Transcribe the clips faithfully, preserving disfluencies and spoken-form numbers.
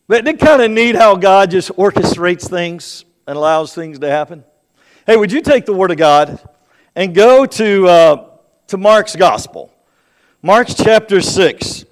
But isn't it kind of neat how God just orchestrates things and allows things to happen? Hey, would you take the Word of God and go to, uh, to Mark's Gospel? Mark's chapter six.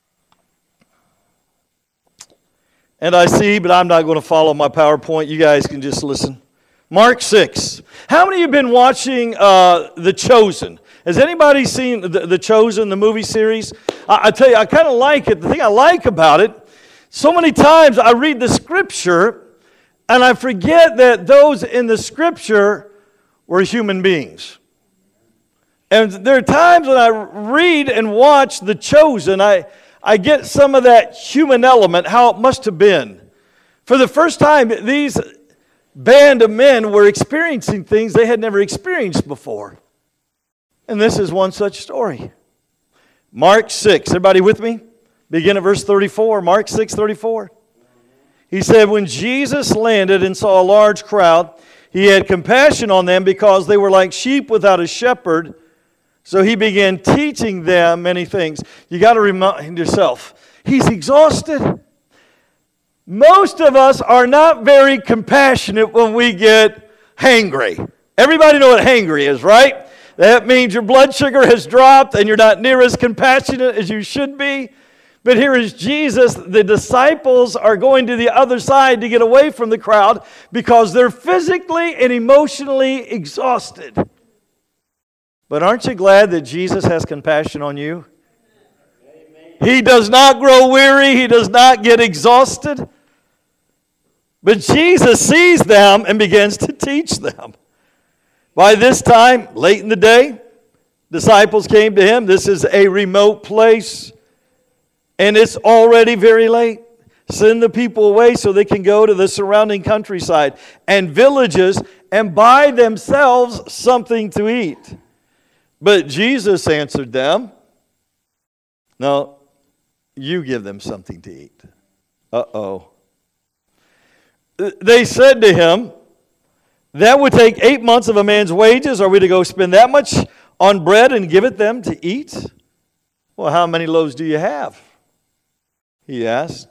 And I see, but I'm not going to follow my PowerPoint. You guys can just listen. Mark six. How many of you have been watching uh, The Chosen? Has anybody seen The, the Chosen, the movie series? I, I tell you, I kind of like it. The thing I like about it, so many times I read the Scripture and I forget that those in the Scripture were human beings. And there are times when I read and watch The Chosen, I, I get some of that human element, how it must have been. For the first time, these band of men were experiencing things they had never experienced before. And this is one such story. Mark six, everybody with me? Begin at verse thirty-four, Mark six, thirty-four. He said, when Jesus landed and saw a large crowd, he had compassion on them because they were like sheep without a shepherd. So he began teaching them many things. You got to remind yourself, he's exhausted. Most of us are not very compassionate when we get hangry. Everybody know what hangry is, right? That means your blood sugar has dropped and you're not near as compassionate as you should be. But here is Jesus. The disciples are going to the other side to get away from the crowd because they're physically and emotionally exhausted. But aren't you glad that Jesus has compassion on you? He does not grow weary. He does not get exhausted. But Jesus sees them and begins to teach them. By this time, late in the day, disciples came to him. This is a remote place, and it's already very late. Send the people away so they can go to the surrounding countryside and villages and buy themselves something to eat. But Jesus answered them, no, you give them something to eat. Uh-oh. They said to him, that would take eight months of a man's wages. Are we to go spend that much on bread and give it them to eat? Well, how many loaves do you have? He asked.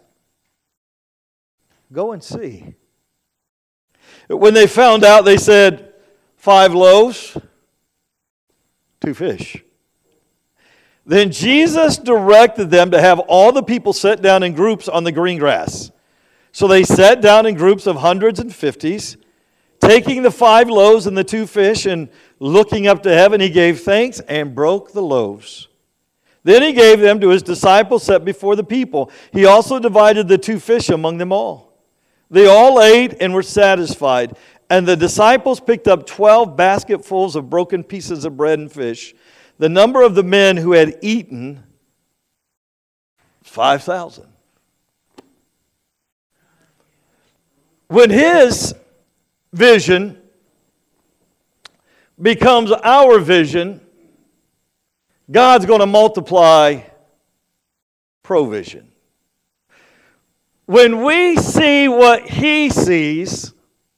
Go and see. When they found out, they said, five loaves, two fish. Then Jesus directed them to have all the people sit down in groups on the green grass. So they sat down in groups of hundreds and fifties. Taking the five loaves and the two fish and looking up to heaven, he gave thanks and broke the loaves. Then he gave them to his disciples set before the people. He also divided the two fish among them all. They all ate and were satisfied. And the disciples picked up twelve basketfuls of broken pieces of bread and fish. The number of the men who had eaten, five thousand. When his vision becomes our vision, God's going to multiply provision. When we see what he sees,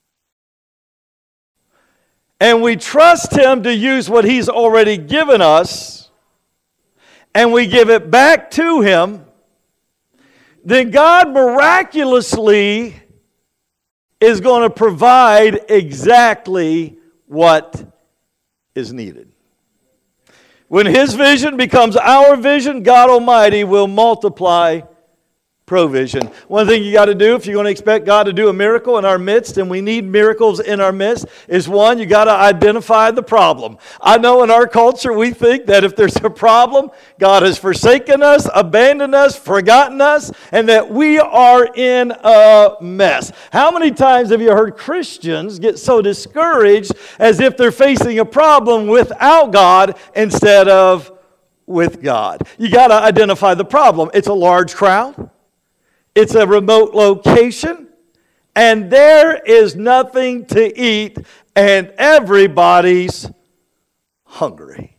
and we trust him to use what he's already given us, and we give it back to him, then God miraculously is going to provide exactly what is needed. When his vision becomes our vision, God Almighty will multiply provision. One thing you got to do if you're going to expect God to do a miracle in our midst, and we need miracles in our midst, is one, you got to identify the problem. I know in our culture we think that if there's a problem, God has forsaken us, abandoned us, forgotten us, and that we are in a mess. How many times have you heard Christians get so discouraged as if they're facing a problem without God instead of with God? You got to identify the problem. It's a large crowd. It's a remote location, and there is nothing to eat, and everybody's hungry.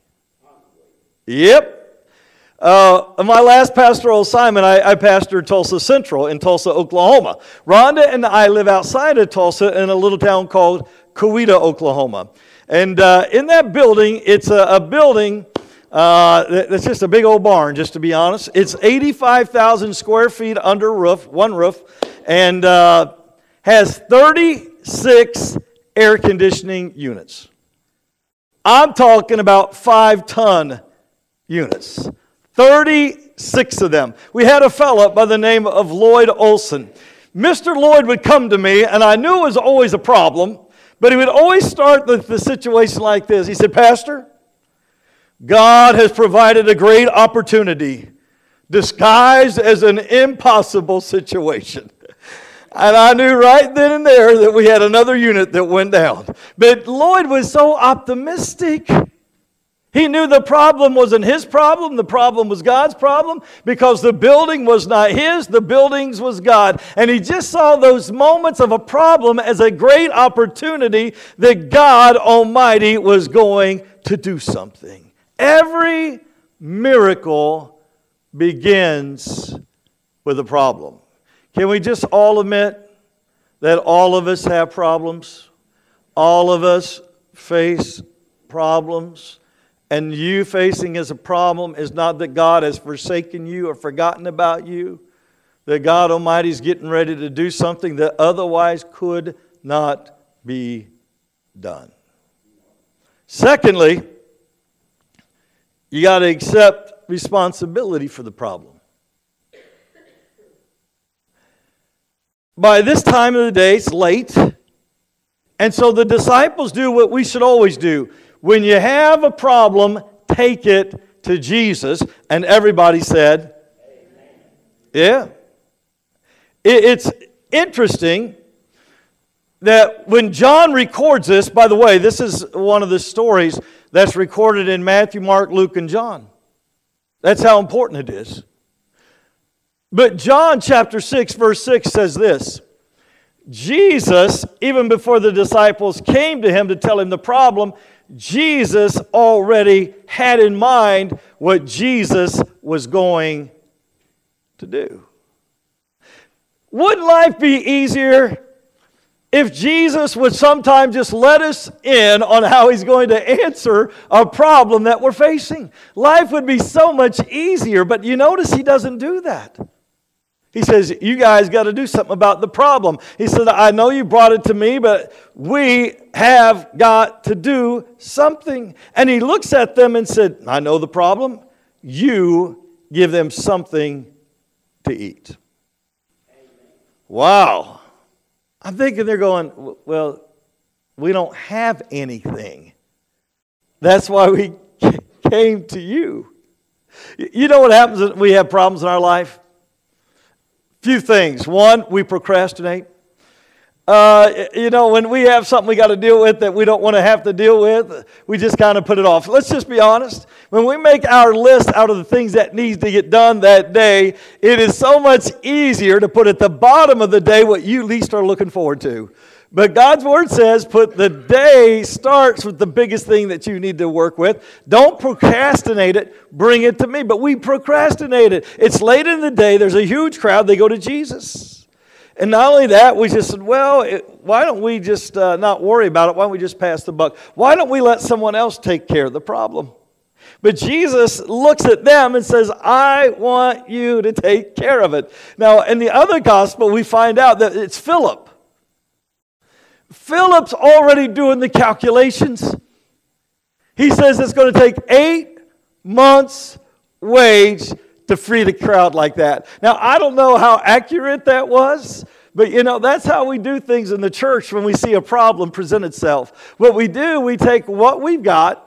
Yep. Uh, my last pastoral assignment, I, I pastored Tulsa Central in Tulsa, Oklahoma. Rhonda and I live outside of Tulsa in a little town called Coweta, Oklahoma. And uh, in that building, it's a, a building Uh, it's just a big old barn, just to be honest. It's eighty-five thousand square feet under roof, one roof, and uh, has thirty-six air conditioning units. I'm talking about five-ton units. thirty-six of them. We had a fellow by the name of Lloyd Olson. Mister Lloyd would come to me, and I knew it was always a problem, but he would always start the, the situation like this. He said, Pastor, God has provided a great opportunity disguised as an impossible situation. And I knew right then and there that we had another unit that went down. But Lloyd was so optimistic. He knew the problem wasn't his problem, the problem was God's problem, because the building was not his, the buildings was God. And he just saw those moments of a problem as a great opportunity that God Almighty was going to do something. Every miracle begins with a problem. Can we just all admit that all of us have problems? All of us face problems. And you facing as a problem is not that God has forsaken you or forgotten about you. That God Almighty is getting ready to do something that otherwise could not be done. Secondly, you got to accept responsibility for the problem. By this time of the day, it's late. And so the disciples do what we should always do. When you have a problem, take it to Jesus. And everybody said, amen. Yeah. It's interesting that when John records this, by the way, this is one of the stories that's recorded in Matthew, Mark, Luke, and John. That's how important it is. But John chapter six, verse six says this. Jesus, even before the disciples came to him to tell him the problem, Jesus already had in mind what Jesus was going to do. Wouldn't life be easier if Jesus would sometime just let us in on how He's going to answer a problem that we're facing? Life would be so much easier, but you notice He doesn't do that. He says, you guys got to do something about the problem. He said, I know you brought it to me, but we have got to do something. And He looks at them and said, I know the problem. You give them something to eat. Wow. I'm thinking they're going, well, we don't have anything. That's why we came to you. You know what happens when we have problems in our life? Few things. One, we procrastinate. Uh, you know, when we have something we got to deal with that we don't want to have to deal with, we just kind of put it off. Let's just be honest. When we make our list out of the things that needs to get done that day, it is so much easier to put at the bottom of the day what you least are looking forward to. But God's Word says, put the day starts with the biggest thing that you need to work with. Don't procrastinate it. Bring it to me. But we procrastinate it. It's late in the day. There's a huge crowd. They go to Jesus. And not only that, we just said, well, it, why don't we just uh, not worry about it? Why don't we just pass the buck? Why don't we let someone else take care of the problem? But Jesus looks at them and says, I want you to take care of it. Now, in the other gospel, we find out that it's Philip. Philip's already doing the calculations. He says it's going to take eight months' wage to free the crowd like that. Now, I don't know how accurate that was, but, you know, that's how we do things in the church when we see a problem present itself. What we do, we take what we've got,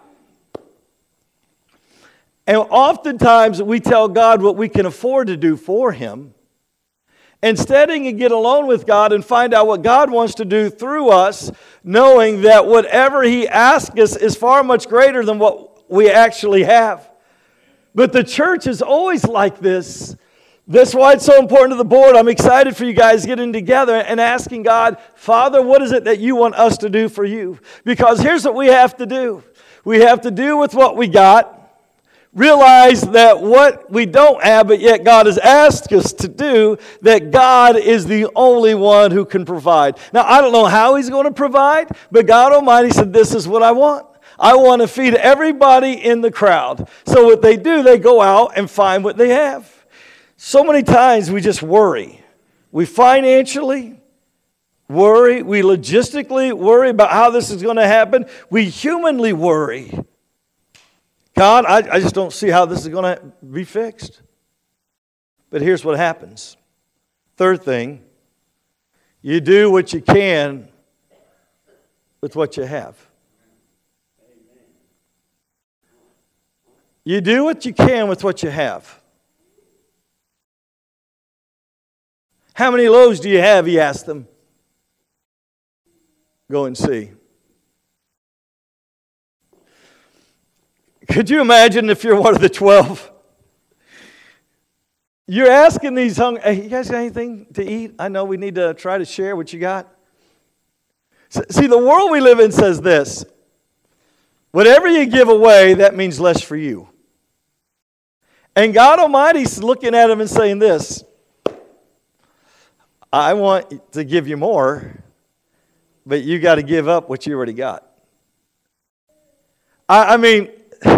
and oftentimes we tell God what we can afford to do for Him. Instead, he can get alone with God and find out what God wants to do through us, knowing that whatever He asks us is far much greater than what we actually have. But the church is always like this. That's why it's so important to the board. I'm excited for you guys getting together and asking God, Father, what is it that you want us to do for you? Because here's what we have to do. We have to do with what we got. Realize that what we don't have, but yet God has asked us to do, that God is the only one who can provide. Now, I don't know how He's going to provide, but God Almighty said, this is what I want. I want to feed everybody in the crowd. So what they do, they go out and find what they have. So many times we just worry. We financially worry. We logistically worry about how this is going to happen. We humanly worry. God, I, I just don't see how this is going to be fixed. But here's what happens. Third thing, you do what you can with what you have. You do what you can with what you have. How many loaves do you have, he asked them. Go and see. Could you imagine if you're one of the twelve? You're asking these hungry, hey, you guys got anything to eat? I know we need to try to share what you got. See, the world we live in says this. Whatever you give away, that means less for you. And God Almighty's looking at him and saying this. I want to give you more, but you got to give up what you already got. I, I mean,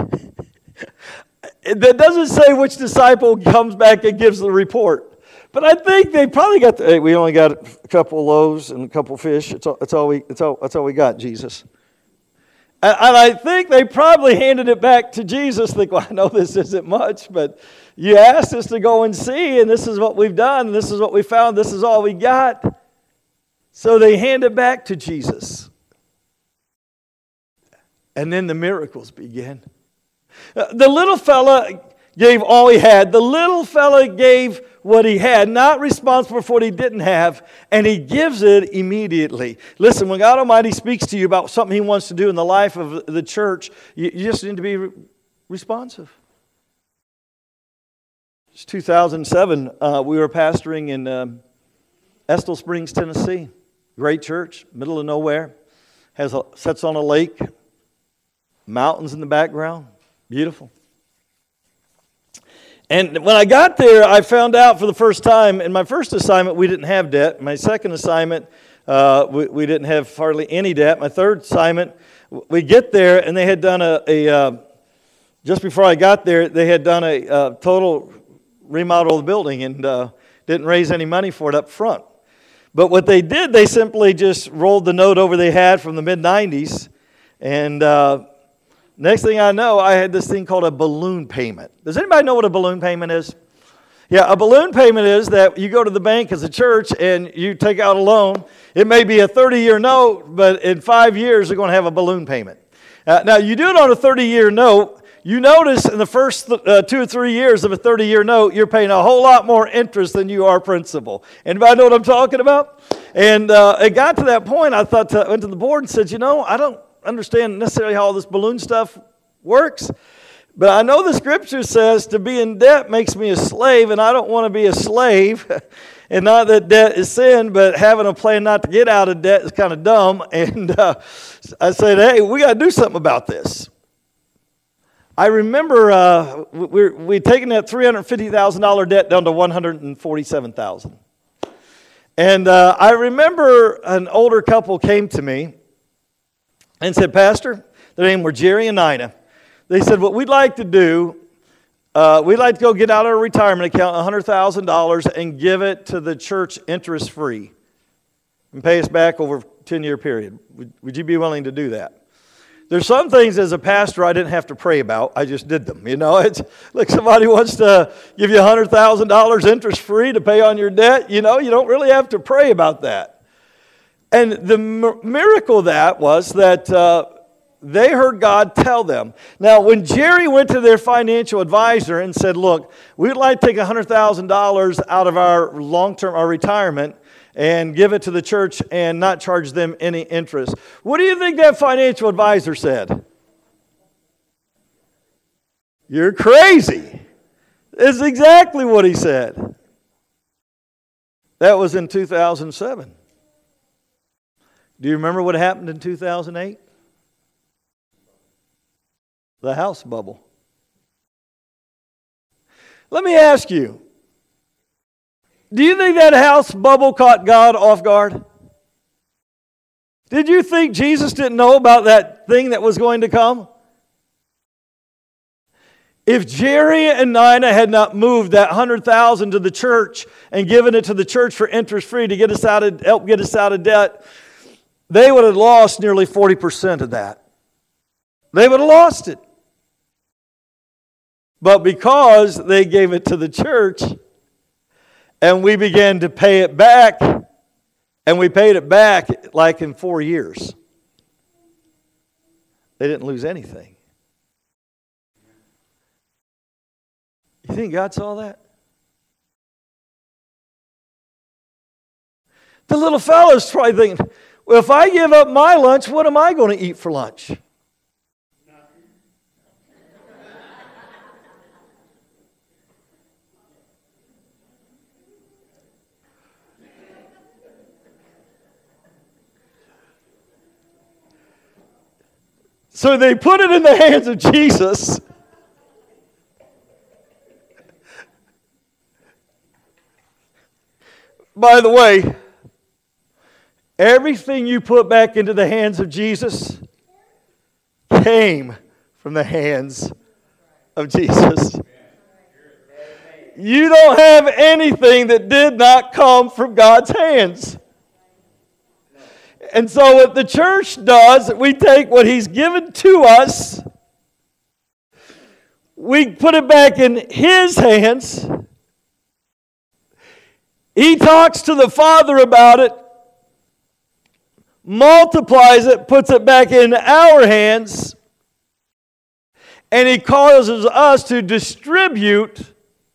that doesn't say which disciple comes back and gives the report. But I think they probably got the, hey, we only got a couple of loaves and a couple of fish. That's all, that's all we that's all, that's all we got, Jesus. And, and I think they probably handed it back to Jesus. Think, well, I know this isn't much, but you asked us to go and see, and this is what we've done, and this is what we found, this is all we got. So they hand it back to Jesus. And then the miracles begin. The little fella gave all he had. The little fella gave what he had, not responsible for what he didn't have, and he gives it immediately. Listen, when God Almighty speaks to you about something he wants to do in the life of the church, you, you just need to be re- responsive. It's two thousand seven. Uh, we were pastoring in um, Estill Springs, Tennessee. Great church, middle of nowhere. Has a, sits on a lake. Mountains in the background. Beautiful. And when I got there, I found out for the first time, in my first assignment, we didn't have debt. My second assignment, uh, we, we didn't have hardly any debt. My third assignment, we get there, and they had done a, a uh, just before I got there, they had done a, a total remodel of the building and uh, didn't raise any money for it up front. But what they did, they simply just rolled the note over they had from the mid nineties, and uh, next thing I know, I had this thing called a balloon payment. Does anybody know what a balloon payment is? Yeah, a balloon payment is that you go to the bank as a church and you take out a loan. It may be a thirty-year note, but in five years, you're going to have a balloon payment. Uh, now, you do it on a thirty-year note. You notice in the first uh, two or three years of a thirty-year note, you're paying a whole lot more interest than you are principal. Anybody know what I'm talking about? And uh, it got to that point, I thought to, went to the board and said, you know, I don't understand necessarily how all this balloon stuff works, but I know the scripture says to be in debt makes me a slave, and I don't want to be a slave. And not that debt is sin, but having a plan not to get out of debt is kind of dumb. And uh, I said, hey, we got to do something about this. I remember uh, we we'd taken that three hundred fifty thousand dollars debt down to one hundred forty-seven thousand dollars. And uh, I remember an older couple came to me and said, Pastor, their name were Jerry and Nina. They said, what we'd like to do, uh, we'd like to go get out our retirement account one hundred thousand dollars and give it to the church interest-free and pay us back over a ten-year period. Would, would you be willing to do that? There's some things as a pastor I didn't have to pray about. I just did them. You know, it's like somebody wants to give you one hundred thousand dollars interest-free to pay on your debt. You know, you don't really have to pray about that. And the miracle of that was that uh, they heard God tell them. Now, when Jerry went to their financial advisor and said, look, we'd like to take one hundred thousand dollars out of our long-term, our retirement, and give it to the church and not charge them any interest. What do you think that financial advisor said? You're crazy. It's exactly what he said. That was in two thousand seven. Do you remember what happened in two thousand eight? The house bubble. Let me ask you, do you think that house bubble caught God off guard? Did you think Jesus didn't know about that thing that was going to come? If Jerry and Nina had not moved that one hundred thousand dollars to the church and given it to the church for interest-free to get us out of, help get us out of debt, they would have lost nearly forty percent of that. They would have lost it. But because they gave it to the church and we began to pay it back, and we paid it back like in four years, they didn't lose anything. You think God saw that? The little fellow's probably thinking, well, if I give up my lunch, what am I going to eat for lunch? So they put it in the hands of Jesus. By the way, everything you put back into the hands of Jesus came from the hands of Jesus. You don't have anything that did not come from God's hands. And so what the church does, we take what He's given to us, we put it back in His hands. He talks to the Father about it, multiplies it, puts it back in our hands, and He causes us to distribute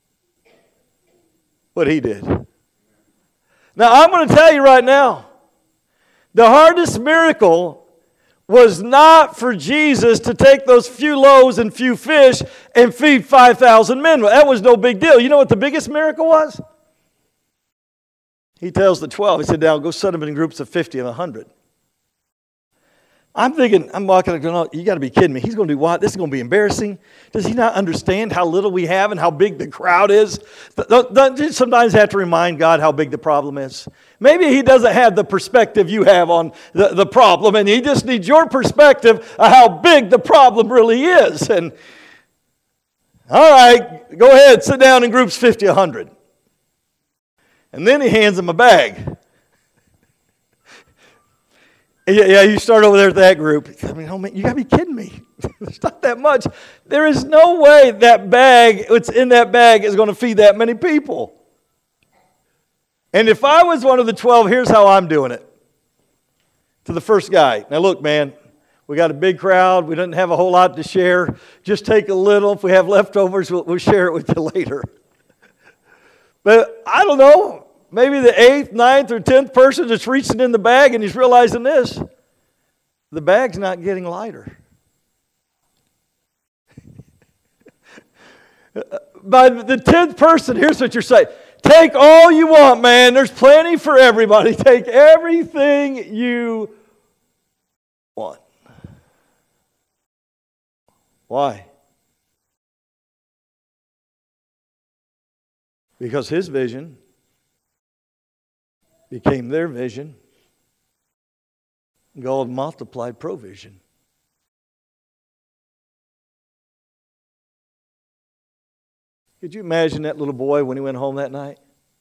what He did. Now, I'm going to tell you right now, the hardest miracle was not for Jesus to take those few loaves and few fish and feed five thousand men. That was no big deal. You know what the biggest miracle was? He tells the twelve, he said, now go set them in groups of fifty and one hundred. I'm thinking, I'm walking, going, you got to be kidding me. He's going to do what? This is going to be embarrassing. Does he not understand how little we have and how big the crowd is? Don't you sometimes have to remind God how big the problem is? Maybe He doesn't have the perspective you have on the, the problem, and He just needs your perspective of how big the problem really is. And all right, go ahead, sit down in groups fifty, one hundred. And then He hands them a bag. Yeah, yeah, you start over there at that group. I mean, oh man, you got to be kidding me. It's not that much. There is no way that bag, what's in that bag, is going to feed that many people. And if I was one of the twelve, here's how I'm doing it. To the first guy. Now look, man, we got a big crowd. We didn't have a whole lot to share. Just take a little. If we have leftovers, we'll, we'll share it with you later. But I don't know. Maybe the eighth, ninth, or tenth person that's reaching in the bag and he's realizing this. The bag's not getting lighter. By the tenth person, here's what you're saying. Take all you want, man. There's plenty for everybody. Take everything you want. Why? Because his vision became their vision. God multiplied provision. Could you imagine that little boy when he went home that night?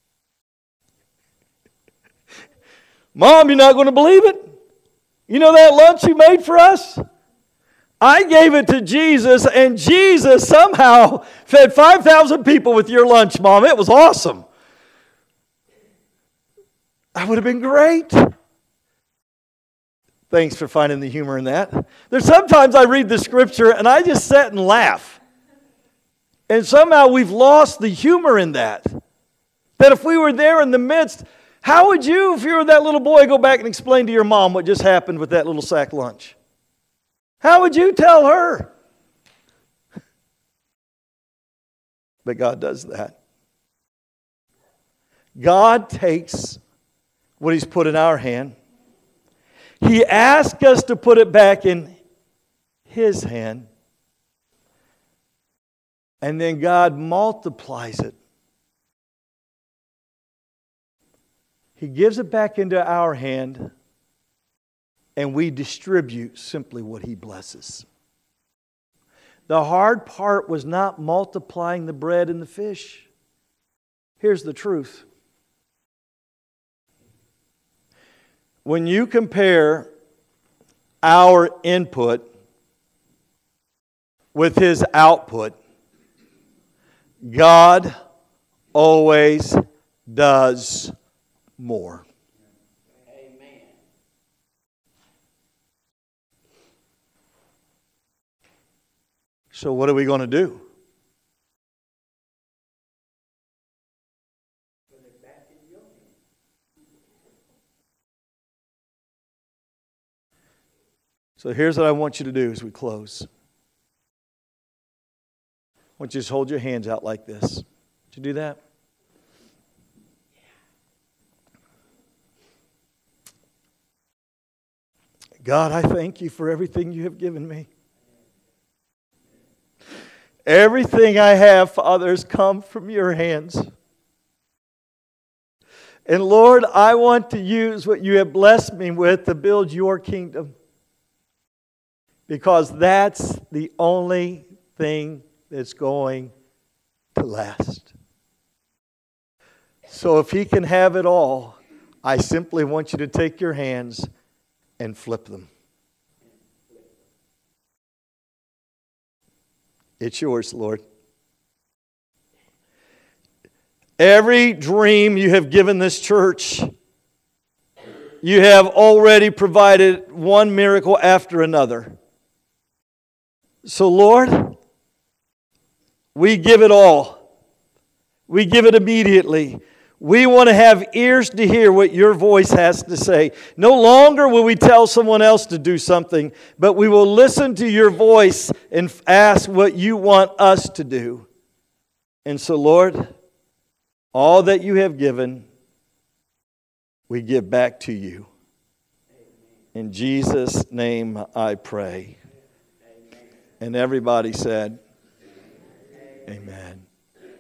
Mom, you're not going to believe it. You know that lunch you made for us? I gave it to Jesus, and Jesus somehow fed five thousand people with your lunch, Mom. It was awesome. That would have been great. Thanks for finding the humor in that. There's sometimes I read the scripture and I just sit and laugh. And somehow we've lost the humor in that. That if we were there in the midst, how would you, if you were that little boy, go back and explain to your mom what just happened with that little sack lunch? How would you tell her? But God does that. God takes what He's put in our hand. He asks us to put it back in His hand. And then God multiplies it. He gives it back into our hand. and we distribute simply what He blesses. The hard part was not multiplying the bread and the fish. Here's the truth. When you compare our input with His output, God always does more. Amen. So what are we going to do? So here's what I want you to do as we close. I want you to just hold your hands out like this. Did you do that? God, I thank You for everything You have given me. Everything I have, Father, has come from Your hands. And Lord, I want to use what You have blessed me with to build Your kingdom. Because that's the only thing that's going to last. So if He can have it all, I simply want You to take your hands and flip them. It's Yours, Lord. Every dream You have given this church, You have already provided one miracle after another. So, Lord, we give it all. We give it immediately. We want to have ears to hear what Your voice has to say. No longer will we tell someone else to do something, but we will listen to Your voice and ask what You want us to do. And so, Lord, all that You have given, we give back to You. In Jesus' name I pray. And everybody said, Amen.